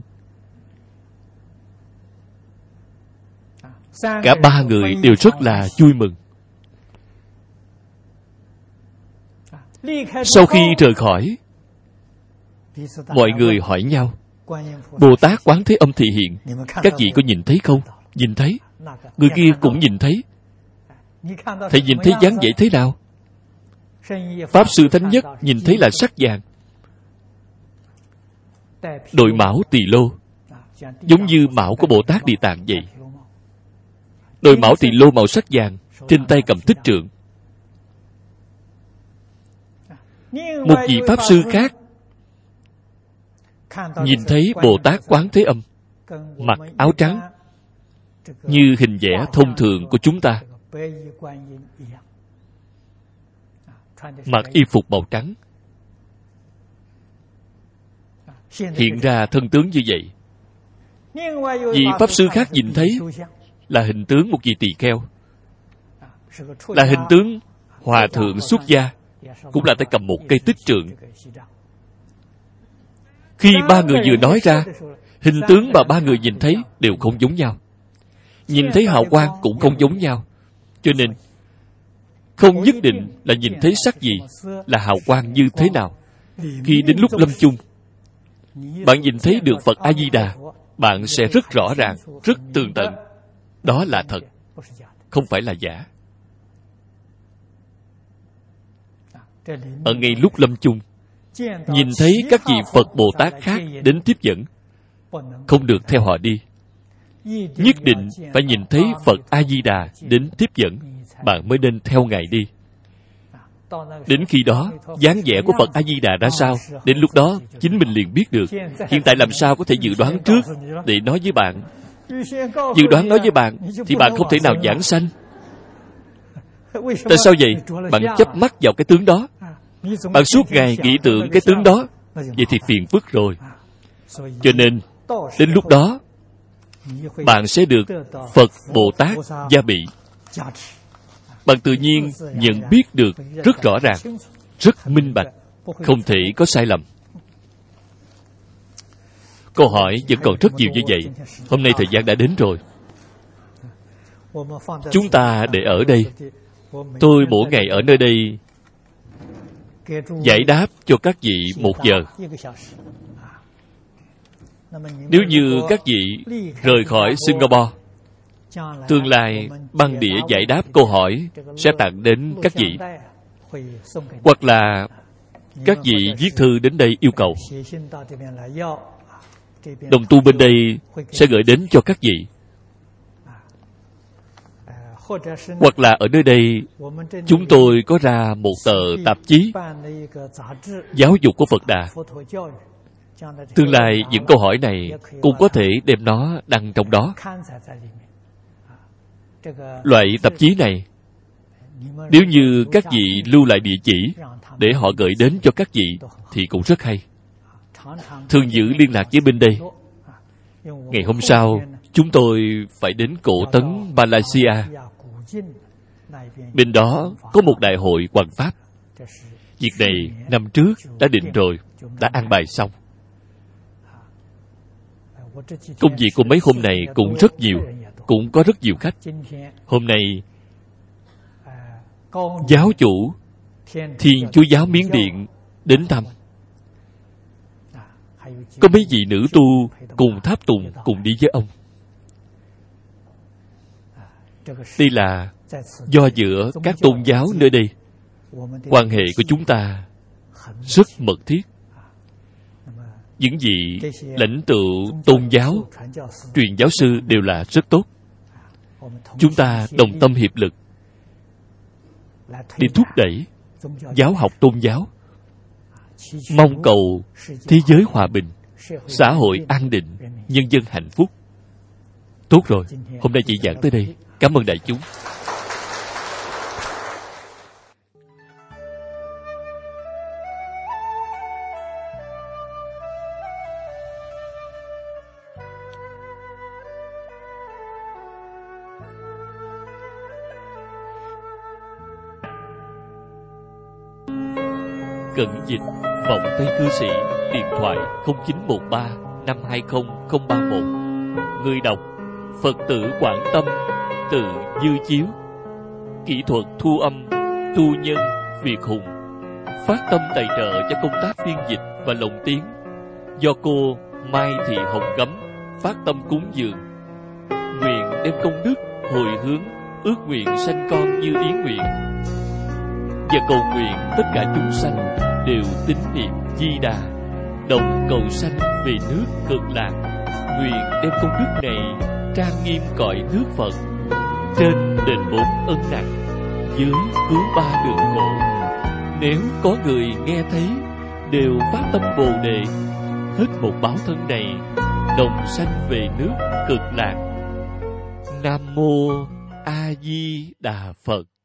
A: Cả ba người đều rất là vui mừng. Sau khi rời khỏi, mọi người hỏi nhau, Bồ Tát Quán Thế Âm thị hiện, các vị có nhìn thấy không? Nhìn thấy. Người kia cũng nhìn thấy. Thầy nhìn thấy dáng vẻ thế nào? Pháp Sư Thánh Nhất nhìn thấy là sắc vàng, đội mão tỳ lô, giống như mão của Bồ Tát Địa Tạng vậy. Đội mão tỳ lô màu sắc vàng, trên tay cầm tích trượng. Một vị Pháp Sư khác nhìn thấy Bồ Tát Quán Thế Âm mặc áo trắng, như hình vẽ thông thường của chúng ta, mặc y phục màu trắng, hiện ra thân tướng như vậy. Vị Pháp Sư khác nhìn thấy là hình tướng một vị tỳ kheo, là hình tướng hòa thượng xuất gia, cũng là tay cầm một cây tích trượng. Khi ba người vừa nói ra, hình tướng mà ba người nhìn thấy đều không giống nhau, nhìn thấy hào quang cũng không giống nhau. Cho nên không nhất định là nhìn thấy sắc gì, là hào quang như thế nào. Khi đến lúc lâm chung, bạn nhìn thấy được Phật A-di-đà, bạn sẽ rất rõ ràng, rất tường tận. Đó là thật, không phải là giả. Ở ngay lúc lâm chung, nhìn thấy các vị Phật Bồ Tát khác đến tiếp dẫn, không được theo họ đi. Nhất định phải nhìn thấy Phật A-di-đà đến tiếp dẫn, bạn mới nên theo Ngài đi. Đến khi đó, dáng vẻ của Phật A-di-đà ra sao, đến lúc đó chính mình liền biết được. Hiện tại làm sao có thể dự đoán trước để nói với bạn? Dự đoán nói với bạn thì bạn không thể nào giảng sanh. Tại sao vậy? Bạn chấp mắc vào cái tướng đó, bạn suốt ngày nghĩ tưởng cái tướng đó, vậy thì phiền phức rồi. Cho nên đến lúc đó bạn sẽ được Phật Bồ Tát gia bị. Bạn tự nhiên nhận biết được rất rõ ràng, rất minh bạch, không thể có sai lầm. Câu hỏi vẫn còn rất nhiều như vậy. Hôm nay thời gian đã đến rồi, chúng ta để ở đây. Tôi mỗi ngày ở nơi đây giải đáp cho các vị một giờ. Nếu như các vị rời khỏi Singapore, tương lai băng đĩa giải đáp câu hỏi sẽ tặng đến các vị, hoặc là các vị viết thư đến đây yêu cầu, đồng tu bên đây sẽ gửi đến cho các vị. Hoặc là ở nơi đây chúng tôi có ra một tờ tạp chí giáo dục của Phật Đà. Tương lai những câu hỏi này cũng có thể đem nó đăng trong đó. Loại tạp chí này, nếu như các vị lưu lại địa chỉ để họ gửi đến cho các vị thì cũng rất hay. Thường giữ liên lạc với bên đây. Ngày hôm sau chúng tôi phải đến Cổ Tấn, Malaysia. Bên đó có một đại hội hoằng pháp. Việc này năm trước đã định rồi, đã an bài xong. Công việc của mấy hôm này cũng rất nhiều, cũng có rất nhiều khách. Hôm nay giáo chủ Thiên Chúa giáo Miến Điện đến thăm. Có mấy vị nữ tu cùng tháp tùng cùng đi với ông. Đây là do giữa các tôn giáo nơi đây, quan hệ của chúng ta rất mật thiết. Những vị lãnh tụ tôn giáo, truyền giáo sư đều là rất tốt. Chúng ta đồng tâm hiệp lực để thúc đẩy giáo học tôn giáo, mong cầu thế giới hòa bình, xã hội an định, nhân dân hạnh phúc. Tốt rồi, hôm nay chị giảng tới đây. Cảm ơn đại chúng. Cận dịch Vọng Tây Cư Sĩ. Điện thoại không chín một ba năm hai không không ba một. Người đọc Phật tử Quảng Tâm, Tự Dư Chiếu. Kỹ thuật thu âm Tu Nhân Việt Hùng. Phát tâm tài trợ cho công tác phiên dịch và lồng tiếng do cô Mai Thị Hồng Gấm phát tâm cúng dường. Nguyện đem công đức hồi hướng, ước nguyện sanh con như ý nguyện, và cầu nguyện tất cả chúng sanh đều tín niệm Di Đà, đồng cầu sanh về nước Cực Lạc. Nguyện đem công đức này trang nghiêm cõi nước Phật, trên đền bốn ân nặng, dưới cứu ba đường khổ. Nếu có người nghe thấy đều phát tâm Bồ Đề, hết một báo thân này đồng sanh về nước Cực Lạc. Nam Mô A Di Đà Phật.